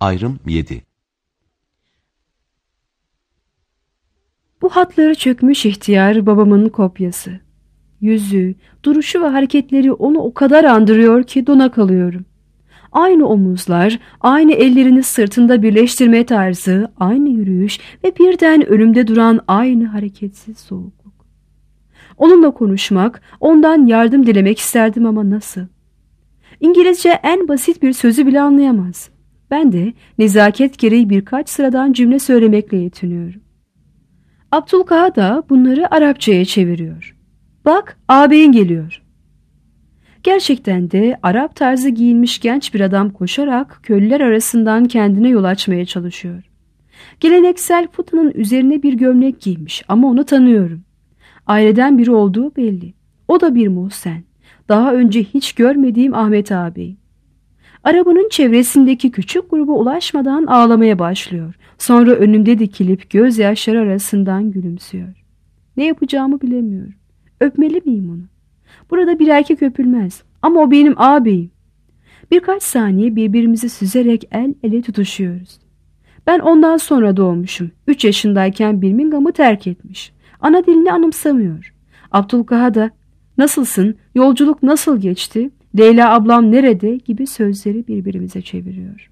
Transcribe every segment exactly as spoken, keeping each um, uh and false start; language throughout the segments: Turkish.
Ayrım yedi. Bu hatları çökmüş ihtiyar babamın kopyası. Yüzü, duruşu ve hareketleri onu o kadar andırıyor ki dona kalıyorum. Aynı omuzlar, aynı ellerini sırtında birleştirme tarzı, aynı yürüyüş ve birden önümde duran aynı hareketsiz soğukluk. Onunla konuşmak, ondan yardım dilemek isterdim ama nasıl? İngilizce en basit bir sözü bile anlayamaz. Ben de nezaket gereği birkaç sıradan cümle söylemekle yetiniyorum. Abdülkaha da bunları Arapçaya çeviriyor. Bak, ağabeyin geliyor. Gerçekten de Arap tarzı giyinmiş genç bir adam koşarak köylüler arasından kendine yol açmaya çalışıyor. Geleneksel futanın üzerine bir gömlek giymiş ama onu tanıyorum. Aileden biri olduğu belli. O da bir Muhsen. Daha önce hiç görmediğim Ahmet ağabey. Arabanın çevresindeki küçük gruba ulaşmadan ağlamaya başlıyor. Sonra önümde dikilip gözyaşları arasından gülümsüyor. Ne yapacağımı bilemiyorum. Öpmeli miyim onu? Burada bir erkek öpülmez ama o benim ağabeyim. Birkaç saniye birbirimizi süzerek el ele tutuşuyoruz. Ben ondan sonra doğmuşum. Üç yaşındayken Birmingham'ı terk etmiş. Ana dilini anımsamıyor. Abdülkaha da "Nasılsın? Yolculuk nasıl geçti? Leyla ablam nerede?" gibi sözleri birbirimize çeviriyor.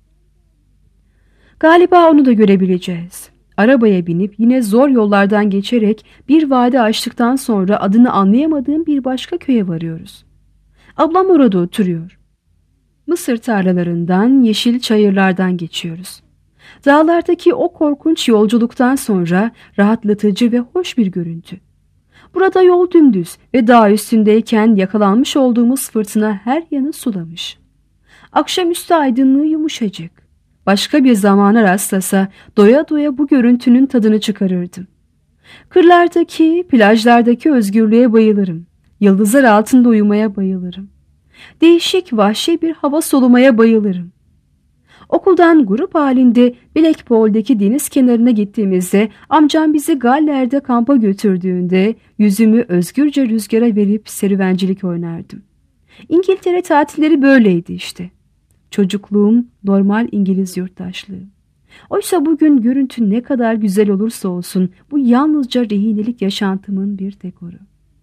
Galiba onu da görebileceğiz. Arabaya binip yine zor yollardan geçerek bir vadi açtıktan sonra adını anlayamadığım bir başka köye varıyoruz. Ablam orada oturuyor. Mısır tarlalarından, yeşil çayırlardan geçiyoruz. Dağlardaki o korkunç yolculuktan sonra rahatlatıcı ve hoş bir görüntü. Burada yol dümdüz ve dağ üstündeyken yakalanmış olduğumuz fırtına her yanı sulamış. Akşamüstü aydınlığı yumuşacık. Başka bir zamana rastlasa doya doya bu görüntünün tadını çıkarırdım. Kırlardaki, plajlardaki özgürlüğe bayılırım. Yıldızlar altında uyumaya bayılırım. Değişik, vahşi bir hava solumaya bayılırım. Okuldan grup halinde Blackpool'deki deniz kenarına gittiğimizde amcam bizi Galler'de kampa götürdüğünde yüzümü özgürce rüzgara verip serüvencilik oynardım. İngiltere tatilleri böyleydi işte. Çocukluğum normal İngiliz yurttaşlığı. Oysa bugün görüntü ne kadar güzel olursa olsun bu yalnızca rehinelik yaşantımın bir dekoru.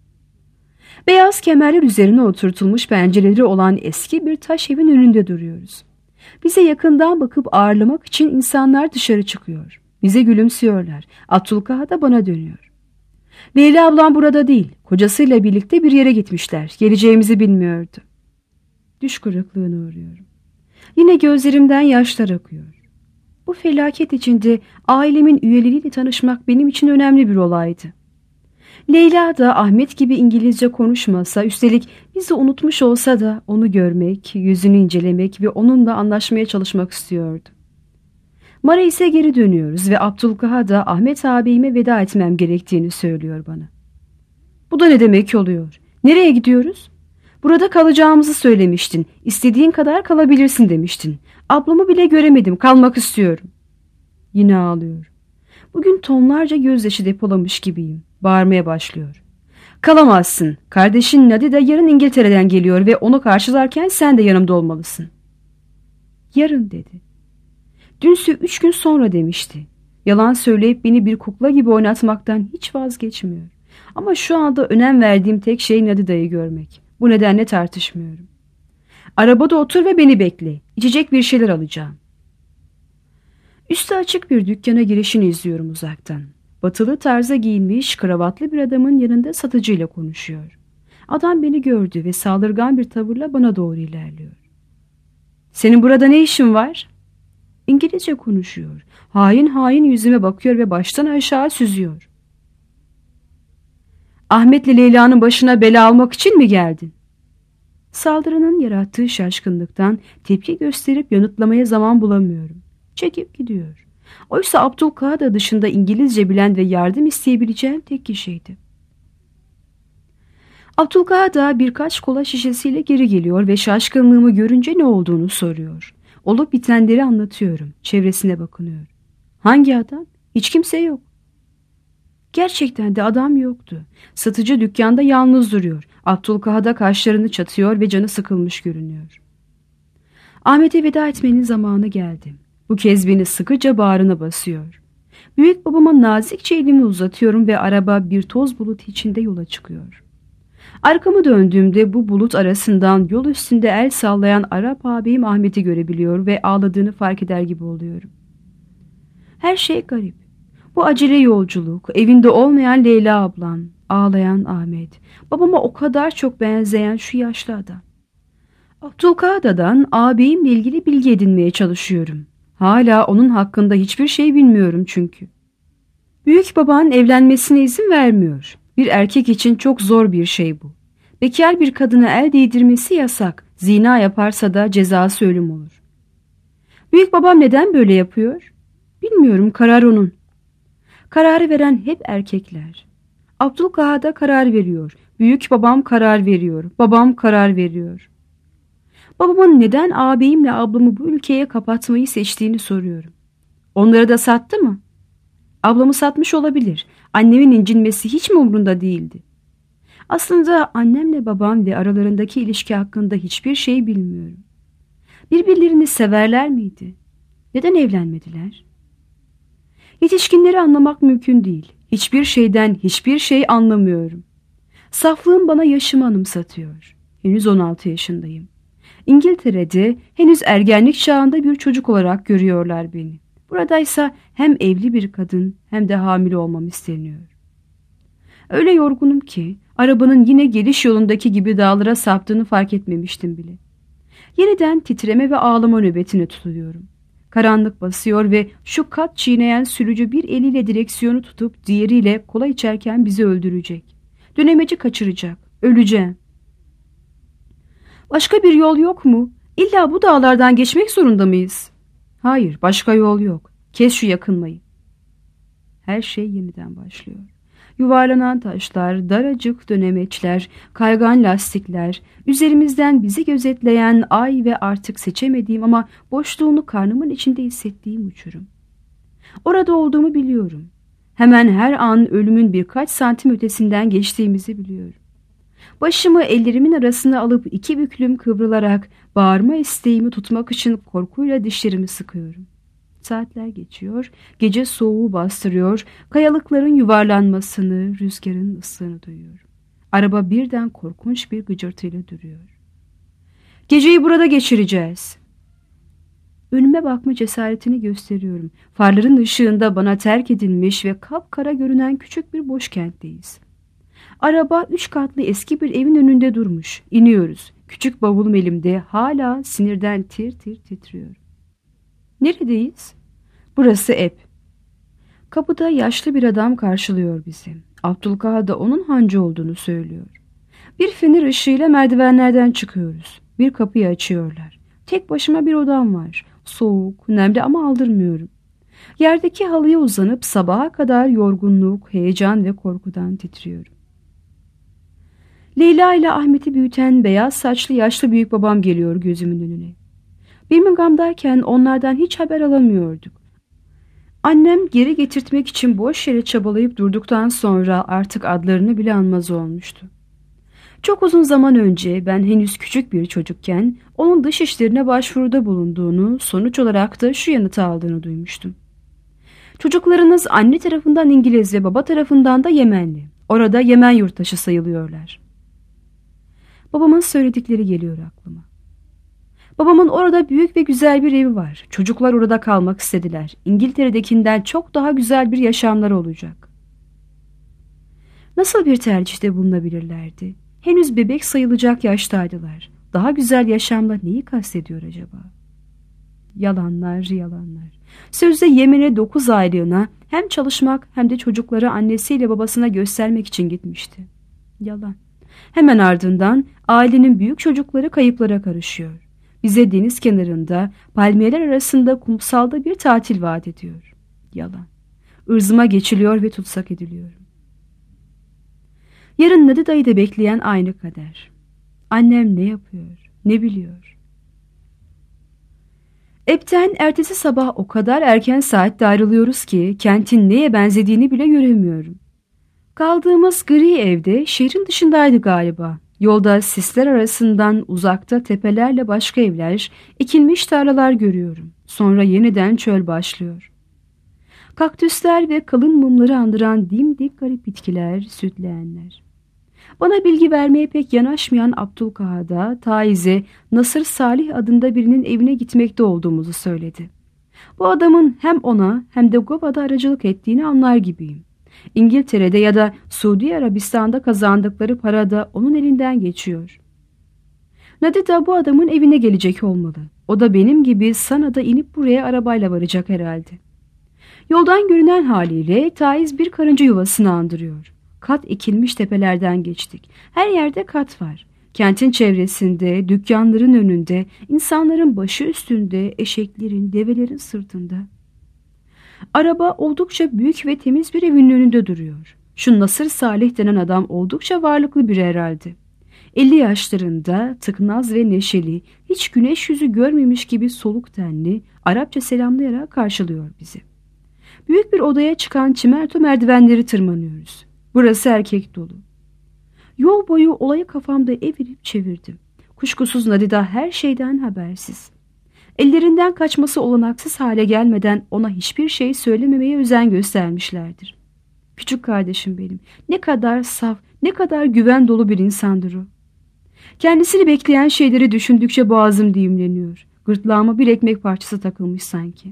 Beyaz kemerler üzerine oturtulmuş pencereleri olan eski bir taş evin önünde duruyoruz. Bize yakından bakıp ağırlamak için insanlar dışarı çıkıyor. Bize gülümsüyorlar. Abdülkaha da bana dönüyor. Leyla ablam burada değil. Kocasıyla birlikte bir yere gitmişler. Geleceğimizi bilmiyordu. Düş kırıklığına uğruyorum. Yine gözlerimden yaşlar akıyor. Bu felaket içinde ailemin üyeleriyle tanışmak benim için önemli bir olaydı. Leyla da Ahmet gibi İngilizce konuşmasa, üstelik bizi unutmuş olsa da onu görmek, yüzünü incelemek ve onunla anlaşmaya çalışmak istiyordu. Mara ise geri dönüyoruz ve Abdülkaha da Ahmet ağabeyime veda etmem gerektiğini söylüyor bana. Bu da ne demek oluyor? Nereye gidiyoruz? Burada kalacağımızı söylemiştin. İstediğin kadar kalabilirsin demiştin. Ablamı bile göremedim, kalmak istiyorum. Yine ağlıyor. Bugün tonlarca gözyaşı depolamış gibiyim. Bağırmaya başlıyor. Kalamazsın. Kardeşin Nadi de yarın İngiltere'den geliyor ve onu karşılarken sen de yanımda olmalısın. Yarın dedi. Dünse üç gün sonra demişti. Yalan söyleyip beni bir kukla gibi oynatmaktan hiç vazgeçmiyor. Ama şu anda önem verdiğim tek şey Nadida'yı görmek. Bu nedenle tartışmıyorum. Arabada otur ve beni bekle. İçecek bir şeyler alacağım. Üstü açık bir dükkana girişini izliyorum uzaktan. Batılı tarza giyinmiş kravatlı bir adamın yanında satıcıyla konuşuyor. Adam beni gördü ve saldırgan bir tavırla bana doğru ilerliyor. Senin burada ne işin var? İngilizce konuşuyor. Hain hain yüzüme bakıyor ve baştan aşağı süzüyor. Ahmet'le Leyla'nın başına bela almak için mi geldin? Saldırının yarattığı şaşkınlıktan tepki gösterip yanıtlamaya zaman bulamıyorum. Çekip gidiyor. Oysa Abdülkaha da dışında İngilizce bilen ve yardım isteyebileceğim tek kişiydi. Abdülkaha da birkaç kola şişesiyle geri geliyor ve şaşkınlığımı görünce ne olduğunu soruyor. Olup bitenleri anlatıyorum. Çevresine bakınıyor. Hangi adam? Hiç kimse yok. Gerçekten de adam yoktu. Satıcı dükkanda yalnız duruyor. Abdülkaha da kaşlarını çatıyor ve canı sıkılmış görünüyor. Ahmet'e veda etmenin zamanı geldi. Bu kez beni sıkıca bağrına basıyor. Büyük babama nazikçe elimi uzatıyorum ve araba bir toz bulut içinde yola çıkıyor. Arkamı döndüğümde bu bulut arasından yol üstünde el sallayan Arap ağabeyim Ahmet'i görebiliyor ve ağladığını fark eder gibi oluyorum. Her şey garip. Bu acele yolculuk, evinde olmayan Leyla ablam, ağlayan Ahmet, babama o kadar çok benzeyen şu yaşlı adam. Abdülkadir'den ağabeyimle ilgili bilgi edinmeye çalışıyorum. Hala onun hakkında hiçbir şey bilmiyorum çünkü. Büyük baban evlenmesine izin vermiyor. Bir erkek için çok zor bir şey bu. Bekar bir kadına el değdirmesi yasak. Zina yaparsa da cezası ölüm olur. Büyük babam neden böyle yapıyor? Bilmiyorum, karar onun. Kararı veren hep erkekler. Abdülkadir da karar veriyor. Büyük babam karar veriyor. Babam karar veriyor. Babamın neden ağabeyimle ablamı bu ülkeye kapatmayı seçtiğini soruyorum. Onları da sattı mı? Ablamı satmış olabilir. Annemin incinmesi hiç mi umrunda değildi? Aslında annemle babam ve aralarındaki ilişki hakkında hiçbir şey bilmiyorum. Birbirlerini severler miydi? Neden evlenmediler? Yetişkinleri anlamak mümkün değil. Hiçbir şeyden hiçbir şey anlamıyorum. Saflığım bana yaşımı anımsatıyor. Henüz on altı yaşındayım. İngiltere'de henüz ergenlik çağında bir çocuk olarak görüyorlar beni. Buradaysa hem evli bir kadın hem de hamile olmam isteniyor. Öyle yorgunum ki arabanın yine geliş yolundaki gibi dağlara saptığını fark etmemiştim bile. Yeniden titreme ve ağlama nöbetine tutuluyorum. Karanlık basıyor ve şu kat çiğneyen sürücü bir eliyle direksiyonu tutup diğeriyle kola içerken bizi öldürecek. Dönemeci kaçıracak. Öleceğim. Başka bir yol yok mu? İlla bu dağlardan geçmek zorunda mıyız? Hayır, başka yol yok. Kes şu yakınmayı. Her şey yeniden başlıyor. Yuvarlanan taşlar, daracık dönemeçler, kaygan lastikler, üzerimizden bizi gözetleyen ay ve artık seçemediğim ama boşluğunu karnımın içinde hissettiğim uçurum. Orada olduğumu biliyorum. Hemen her an ölümün birkaç santim ötesinden geçtiğimizi biliyorum. Başımı ellerimin arasına alıp iki büklüm kıvrılarak bağırma isteğimi tutmak için korkuyla dişlerimi sıkıyorum. Saatler geçiyor, gece soğuğu bastırıyor, kayalıkların yuvarlanmasını, rüzgarın ıslığını duyuyorum. Araba birden korkunç bir gıcırtıyla duruyor. Geceyi burada geçireceğiz. Önüme bakma cesaretini gösteriyorum. Farların ışığında bana terk edilmiş ve kapkara görünen küçük bir boş kentteyiz. Araba üç katlı eski bir evin önünde durmuş. İniyoruz. Küçük bavulum elimde, hala sinirden tir tir titriyor. Neredeyiz? Burası ev. Kapıda yaşlı bir adam karşılıyor bizi. Abdülkadir da onun hancı olduğunu söylüyor. Bir fener ışığıyla merdivenlerden çıkıyoruz. Bir kapıyı açıyorlar. Tek başıma bir odam var. Soğuk, nemli ama aldırmıyorum. Yerdeki halıya uzanıp sabaha kadar yorgunluk, heyecan ve korkudan titriyorum. Leyla ile Ahmet'i büyüten beyaz saçlı yaşlı büyük babam geliyor gözümün önüne. Birmingham'dayken onlardan hiç haber alamıyorduk. Annem geri getirtmek için boş yere çabalayıp durduktan sonra artık adlarını bile anmaz olmuştu. Çok uzun zaman önce ben henüz küçük bir çocukken onun dış işlerine başvuruda bulunduğunu, sonuç olarak da şu yanıtı aldığını duymuştum. Çocuklarınız anne tarafından İngiliz ve baba tarafından da Yemenli. Orada Yemen yurttaşı sayılıyorlar. Babamın söyledikleri geliyor aklıma. Babamın orada büyük ve güzel bir evi var. Çocuklar orada kalmak istediler. İngiltere'dekinden çok daha güzel bir yaşamları olacak. Nasıl bir tercihte bulunabilirlerdi? Henüz bebek sayılacak yaştaydılar. Daha güzel yaşamla neyi kastediyor acaba? Yalanlar, yalanlar. Sözde Yemen'e dokuz aylığına hem çalışmak hem de çocukları annesiyle babasına göstermek için gitmişti. Yalan. Hemen ardından ailenin büyük çocukları kayıplara karışıyor. Bize deniz kenarında, palmiyeler arasında kumsalda bir tatil vaat ediyor. Yalan. Irzıma geçiliyor ve tutsak ediliyorum. Yarın Nadi dayıda bekleyen aynı kader. Annem ne yapıyor, ne biliyor? Ep'ten ertesi sabah o kadar erken saatte ayrılıyoruz ki kentin neye benzediğini bile göremiyorum. Kaldığımız gri evde şehrin dışındaydı galiba. Yolda sisler arasından uzakta tepelerle başka evler, ekilmiş tarlalar görüyorum. Sonra yeniden çöl başlıyor. Kaktüsler ve kalın mumları andıran dimdik garip bitkiler, sütleyenler. Bana bilgi vermeye pek yanaşmayan Abdülkahada, Taiz'e Nasır Salih adında birinin evine gitmekte olduğumuzu söyledi. Bu adamın hem ona hem de Gova'da aracılık ettiğini anlar gibiyim. İngiltere'de ya da Suudi Arabistan'da kazandıkları para da onun elinden geçiyor. Nadida bu adamın evine gelecek olmalı. O da benim gibi Sana'da inip buraya arabayla varacak herhalde. Yoldan görünen haliyle Taiz bir karınca yuvasını andırıyor. Kat ekilmiş tepelerden geçtik. Her yerde kat var. Kentin çevresinde, dükkanların önünde, insanların başı üstünde, eşeklerin, develerin sırtında. Araba oldukça büyük ve temiz bir evin önünde duruyor. Şu Nasır Salih denen adam oldukça varlıklı biri herhalde. elli yaşlarında, tıknaz ve neşeli, hiç güneş yüzü görmemiş gibi soluk tenli, Arapça selamlayarak karşılıyor bizi. Büyük bir odaya çıkan çimento merdivenleri tırmanıyoruz. Burası erkek dolu. Yol boyu olayı kafamda evirip çevirdim. Kuşkusuz Nadida her şeyden habersiz. Ellerinden kaçması olanaksız hale gelmeden ona hiçbir şey söylememeye özen göstermişlerdir. Küçük kardeşim benim, ne kadar saf, ne kadar güven dolu bir insandır o. Kendisini bekleyen şeyleri düşündükçe boğazım düğümleniyor. Gırtlağıma bir ekmek parçası takılmış sanki.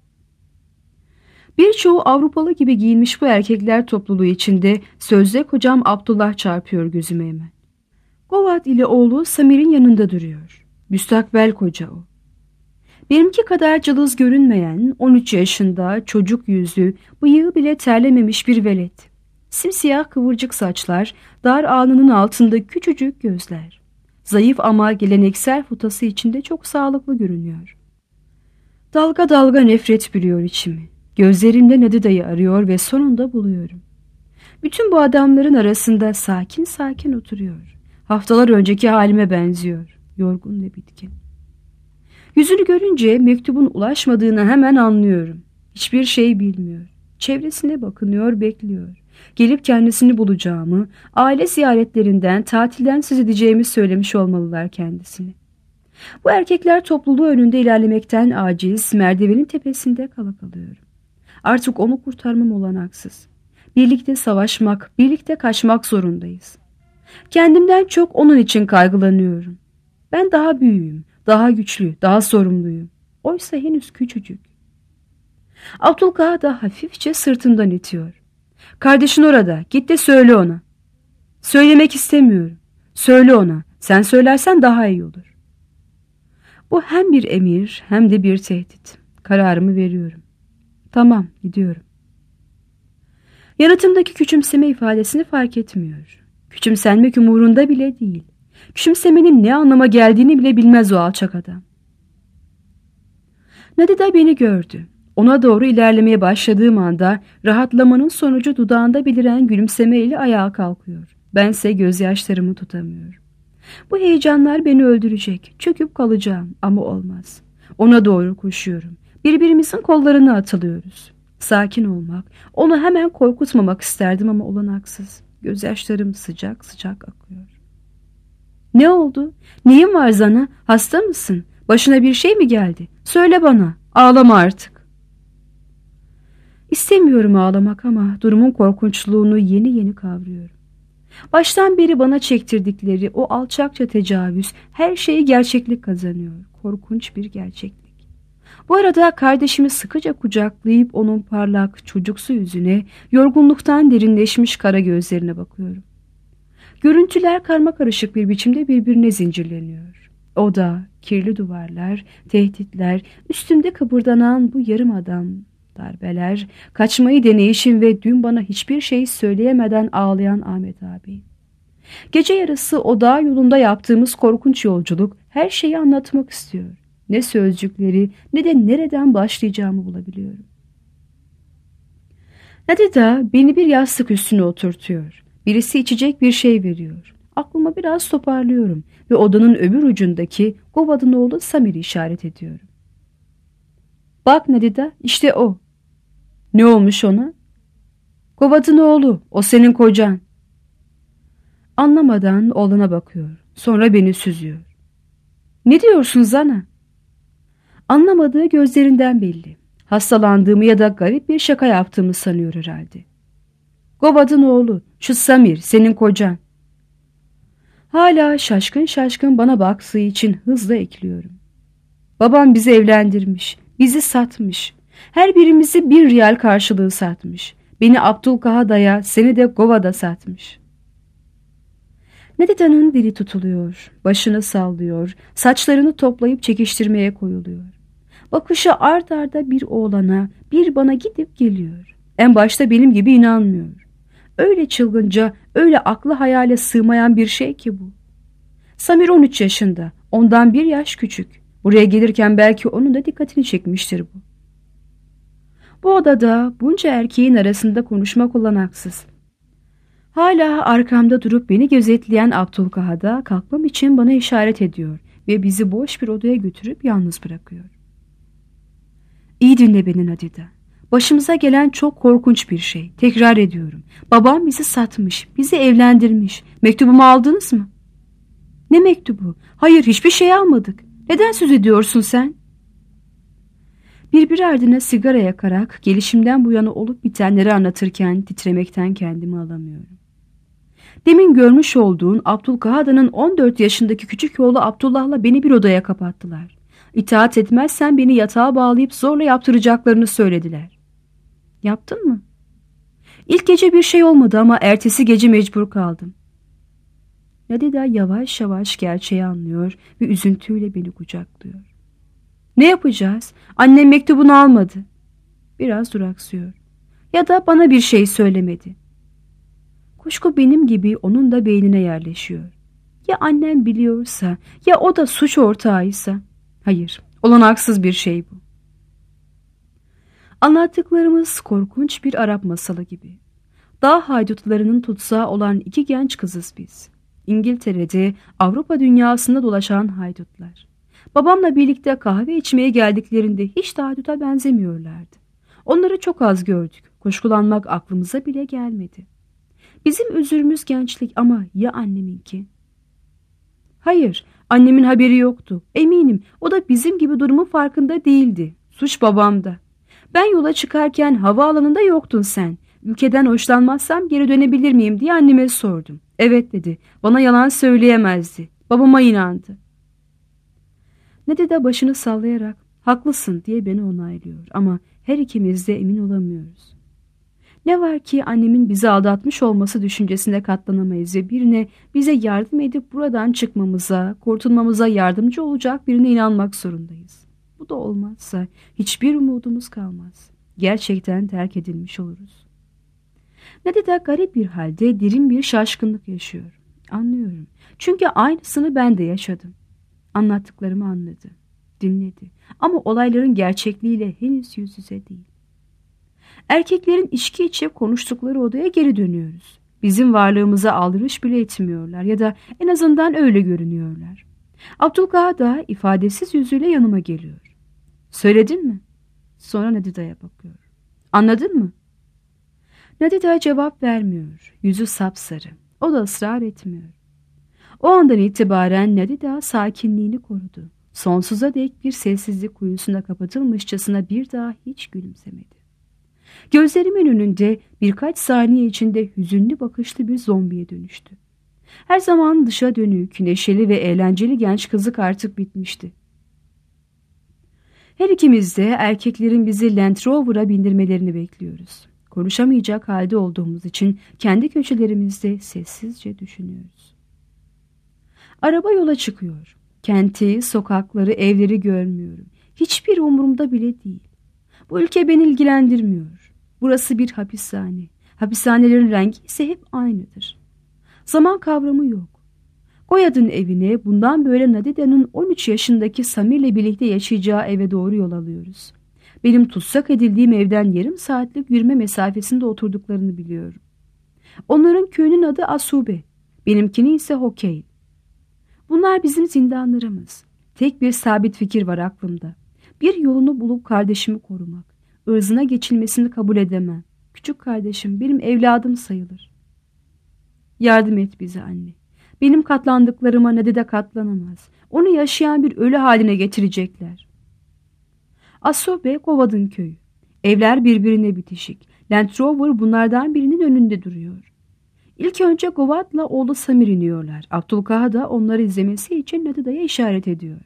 Birçoğu Avrupalı gibi giyinmiş bu erkekler topluluğu içinde sözde kocam Abdullah çarpıyor gözüme hemen. Govat ile oğlu Samir'in yanında duruyor. Müstakbel koca o. Benimki kadar cılız görünmeyen, on üç yaşında, çocuk yüzü, bıyığı bile terlememiş bir velet. Simsiyah kıvırcık saçlar, dar alnının altında küçücük gözler. Zayıf ama geleneksel futası içinde çok sağlıklı görünüyor. Dalga dalga nefret bürüyor içimi. Gözlerimle Nadida'yı arıyor ve sonunda buluyorum. Bütün bu adamların arasında sakin sakin oturuyor. Haftalar önceki halime benziyor. Yorgun ve bitkin. Yüzünü görünce mektubun ulaşmadığını hemen anlıyorum. Hiçbir şey bilmiyor. Çevresine bakınıyor, bekliyor. Gelip kendisini bulacağımı, aile ziyaretlerinden, tatilden söz edeceğimi söylemiş olmalılar kendisine. Bu erkekler topluluğu önünde ilerlemekten aciz, merdivenin tepesinde kala kalıyorum. Artık onu kurtarmam olanaksız. Birlikte savaşmak, birlikte kaçmak zorundayız. Kendimden çok onun için kaygılanıyorum. Ben daha büyüğüm, daha güçlü, daha sorumluyum. Oysa henüz küçücük. Abdülkaha da hafifçe sırtımdan itiyor. Kardeşin orada, git de söyle ona. Söylemek istemiyorum. Söyle ona, sen söylersen daha iyi olur. Bu hem bir emir hem de bir tehdit. Kararımı veriyorum. Tamam, gidiyorum. Yanıtımdaki küçümseme ifadesini fark etmiyor. Küçümsenmek umurunda bile değil. Küçümsemenin ne anlama geldiğini bile bilmez o alçak adam. Nadida beni gördü. Ona doğru ilerlemeye başladığım anda rahatlamanın sonucu dudağında beliren gülümsemeyle ayağa kalkıyor. Bense gözyaşlarımı tutamıyorum. Bu heyecanlar beni öldürecek. Çöküp kalacağım ama olmaz. Ona doğru koşuyorum. Birbirimizin kollarına atılıyoruz. Sakin olmak, onu hemen korkutmamak isterdim ama olanaksız. Gözyaşlarım sıcak sıcak akıyor. Ne oldu? Neyin var Zana? Hasta mısın? Başına bir şey mi geldi? Söyle bana. Ağlama artık. İstemiyorum ağlamak ama durumun korkunçluğunu yeni yeni kavruyorum. Baştan beri bana çektirdikleri o alçakça tecavüz her şeyi gerçeklik kazanıyor. Korkunç bir gerçeklik. Bu arada kardeşimi sıkıca kucaklayıp onun parlak çocuksu yüzüne, yorgunluktan derinleşmiş kara gözlerine bakıyorum. Görüntüler karmakarışık bir biçimde birbirine zincirleniyor. Oda, kirli duvarlar, tehditler, üstümde kıpırdanan bu yarım adam, darbeler, kaçmayı deneyişim ve dün bana hiçbir şey söyleyemeden ağlayan Ahmet abi. Gece yarısı o dağ yolunda yaptığımız korkunç yolculuk her şeyi anlatmak istiyor. Ne sözcükleri ne de nereden başlayacağımı bulabiliyorum. Nadida beni bir yastık üstüne oturtuyor. Birisi içecek bir şey veriyor. Aklıma biraz toparlıyorum ve odanın öbür ucundaki Gova'nın oğlu Samir'i işaret ediyorum. Bak Nadida, işte o. Ne olmuş ona? Gova'nın oğlu, o senin kocan. Anlamadan oğlana bakıyor. Sonra beni süzüyor. Ne diyorsun Zana? Anlamadığı gözlerinden belli. Hastalandığımı ya da garip bir şaka yaptığımı sanıyor herhalde. Gova'nın oğlu, şu Samir, senin kocan. Hala şaşkın şaşkın bana baktığı için hızla ekliyorum. Babam bizi evlendirmiş, bizi satmış. Her birimizi bir riyal karşılığı satmış. Beni Abdülkahada'ya, seni de Gova'da satmış. Nedida'nın dili tutuluyor, başını sallıyor, saçlarını toplayıp çekiştirmeye koyuluyor. Bakışı art arda bir oğlana, bir bana gidip geliyor. En başta benim gibi inanmıyor. Öyle çılgınca, öyle aklı hayale sığmayan bir şey ki bu. Samir on üç yaşında, ondan bir yaş küçük. Buraya gelirken belki onun da dikkatini çekmiştir bu. Bu odada bunca erkeğin arasında konuşmak olanaksız. Hala arkamda durup beni gözetleyen Abdülkahada kalkmam için bana işaret ediyor ve bizi boş bir odaya götürüp yalnız bırakıyor. İyi dinle beni Nadide. Başımıza gelen çok korkunç bir şey. Tekrar ediyorum. Babam bizi satmış, bizi evlendirmiş. Mektubumu aldınız mı? Ne mektubu? Hayır, hiçbir şey almadık. Neden söz ediyorsun sen? Birbiri ardına sigara yakarak gelişimden bu yana olup bitenleri anlatırken titremekten kendimi alamıyorum. Demin görmüş olduğun Abdülkahada'nın on dört yaşındaki küçük oğlu Abdullah'la beni bir odaya kapattılar. İtaat etmezsen beni yatağa bağlayıp zorla yaptıracaklarını söylediler. Yaptın mı? İlk gece bir şey olmadı ama ertesi gece mecbur kaldım. Nadida yavaş yavaş gerçeği anlıyor ve üzüntüyle beni kucaklıyor. Ne yapacağız? Annem mektubunu almadı. Biraz duraksıyor. Ya da bana bir şey söylemedi. Kuşku benim gibi onun da beynine yerleşiyor. Ya annem biliyorsa, ya o da suç ortağıysa? Hayır, olanaksız bir şey bu. Anlattıklarımız korkunç bir Arap masalı gibi. Dağ haydutlarının tutsağı olan iki genç kızız biz. İngiltere'de, Avrupa dünyasında dolaşan haydutlar. Babamla birlikte kahve içmeye geldiklerinde hiç de hayduta benzemiyorlardı. Onları çok az gördük. Kuşkulanmak aklımıza bile gelmedi. Bizim özürümüz gençlik ama ya anneminki? Hayır, annemin haberi yoktu. Eminim o da bizim gibi durumun farkında değildi. Suç babamda. Ben yola çıkarken havaalanında yoktun sen. Ülkeden hoşlanmazsam geri dönebilir miyim diye anneme sordum. Evet dedi. Bana yalan söyleyemezdi. Babama inandı. Nadide başını sallayarak haklısın diye beni onaylıyor ama her ikimiz de emin olamıyoruz. Ne var ki annemin bizi aldatmış olması düşüncesine katlanamayız ve birine bize yardım edip buradan çıkmamıza, kurtulmamıza yardımcı olacak birine inanmak zorundayız. Bu da olmazsa hiçbir umudumuz kalmaz. Gerçekten terk edilmiş oluruz. Nadide garip bir halde derin bir şaşkınlık yaşıyor. Anlıyorum. Çünkü aynısını ben de yaşadım. Anlattıklarımı anladı, dinledi ama olayların gerçekliğiyle henüz yüz yüze değil. Erkeklerin içki içip konuştukları odaya geri dönüyoruz. Bizim varlığımıza aldırış bile etmiyorlar ya da en azından öyle görünüyorlar. Abdülkahada ifadesiz yüzüyle yanıma geliyor. Söyledin mi? Sonra Nadida'ya bakıyor. Anladın mı? Nadida cevap vermiyor. Yüzü sapsarı. O da ısrar etmiyor. O andan itibaren Nadida sakinliğini korudu. Sonsuza dek bir sessizlik kuyusuna kapatılmışçasına bir daha hiç gülümsemedi. Gözlerimin önünde birkaç saniye içinde hüzünlü bakışlı bir zombiye dönüştü. Her zaman dışa dönük, neşeli ve eğlenceli genç kızlık artık bitmişti. Her ikimiz de erkeklerin bizi Land Rover'a bindirmelerini bekliyoruz. Konuşamayacak halde olduğumuz için kendi köşelerimizde sessizce düşünüyoruz. Araba yola çıkıyor. Kenti, sokakları, evleri görmüyorum. Hiçbir umurumda bile değil. Bu ülke beni ilgilendirmiyor. Burası bir hapishane. Hapishanelerin rengi ise hep aynıdır. Zaman kavramı yok. Goyad'ın evine bundan böyle Nadide'nin on üç yaşındaki Samir'le birlikte yaşayacağı eve doğru yol alıyoruz. Benim tutsak edildiğim evden yarım saatlik yürüme mesafesinde oturduklarını biliyorum. Onların köyünün adı Asube, benimkinin ise Hokey. Bunlar bizim zindanlarımız. Tek bir sabit fikir var aklımda. Bir yolunu bulup kardeşimi korumak. Irzına geçilmesini kabul edemem. Küçük kardeşim benim evladım sayılır. Yardım et bize anne. Benim katlandıklarıma Nade de katlanamaz. Onu yaşayan bir ölü haline getirecekler. Asobe Govard'ın köyü. Evler birbirine bitişik. Land Rover bunlardan birinin önünde duruyor. İlk önce Govard'la oğlu Samir iniyorlar. Abdülkaha da onları izlemesi için Nadida'ya işaret ediyor.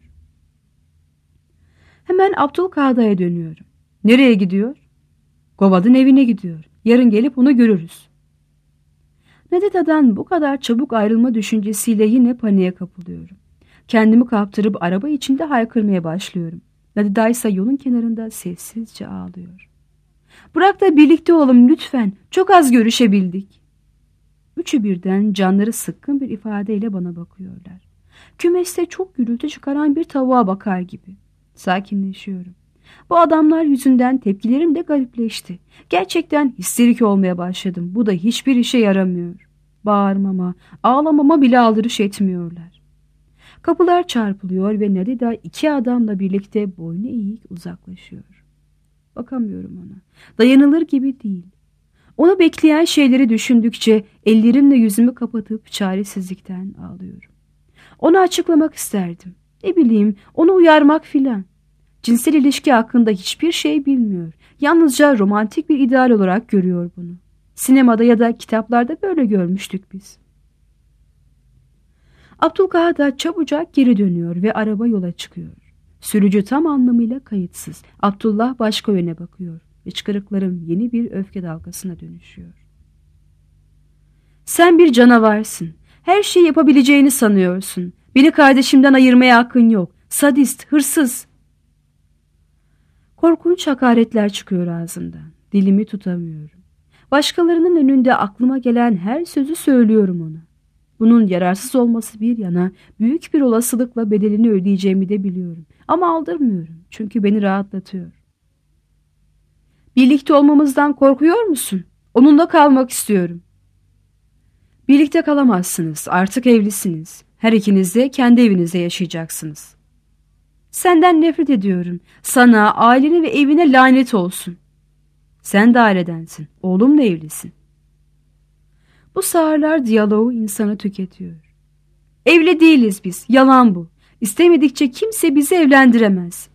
Hemen Abdülkaha'ya dönüyorum. Nereye gidiyor? Govard'ın evine gidiyor. Yarın gelip onu görürüz. Nadida'dan bu kadar çabuk ayrılma düşüncesiyle yine paniğe kapılıyorum. Kendimi kaptırıp araba içinde haykırmaya başlıyorum. Nadida ise yolun kenarında sessizce ağlıyor. Bırak da birlikte olalım lütfen. Çok az görüşebildik. Üçü birden canları sıkkın bir ifadeyle bana bakıyorlar. Kümeste çok gürültü çıkaran bir tavuğa bakar gibi. Sakinleşiyorum. Bu adamlar yüzünden tepkilerim de garipleşti. Gerçekten histerik olmaya başladım. Bu da hiçbir işe yaramıyor. Bağırmama, ağlamama bile aldırış etmiyorlar. Kapılar çarpılıyor ve Nadida iki adamla birlikte boynu eğik uzaklaşıyor. Bakamıyorum ona. Dayanılır gibi değil. Onu bekleyen şeyleri düşündükçe ellerimle yüzümü kapatıp çaresizlikten ağlıyorum. Onu açıklamak isterdim. Ne bileyim, onu uyarmak filan. Cinsel ilişki hakkında hiçbir şey bilmiyor. Yalnızca romantik bir ideal olarak görüyor bunu. Sinemada ya da kitaplarda böyle görmüştük biz. Abdülkaha da çabucak geri dönüyor ve araba yola çıkıyor. Sürücü tam anlamıyla kayıtsız. Abdullah başka yöne bakıyor. Hıçkırıklarım yeni bir öfke dalgasına dönüşüyor. Sen bir canavarsın. Her şeyi yapabileceğini sanıyorsun. Beni kardeşimden ayırmaya hakkın yok. Sadist, hırsız. Korkunç hakaretler çıkıyor ağzımdan. Dilimi tutamıyorum. Başkalarının önünde aklıma gelen her sözü söylüyorum ona. Bunun yararsız olması bir yana büyük bir olasılıkla bedelini ödeyeceğimi de biliyorum. Ama aldırmıyorum çünkü beni rahatlatıyor. Birlikte olmamızdan korkuyor musun? Onunla kalmak istiyorum. Birlikte kalamazsınız. Artık evlisiniz. Her ikiniz de kendi evinizde yaşayacaksınız. Senden nefret ediyorum. Sana, ailene ve evine lanet olsun. Sen de ailedensin. Oğlumla evlisin. Bu sağırlar diyaloğu insanı tüketiyor. Evli değiliz biz. Yalan bu. İstemedikçe kimse bizi evlendiremez.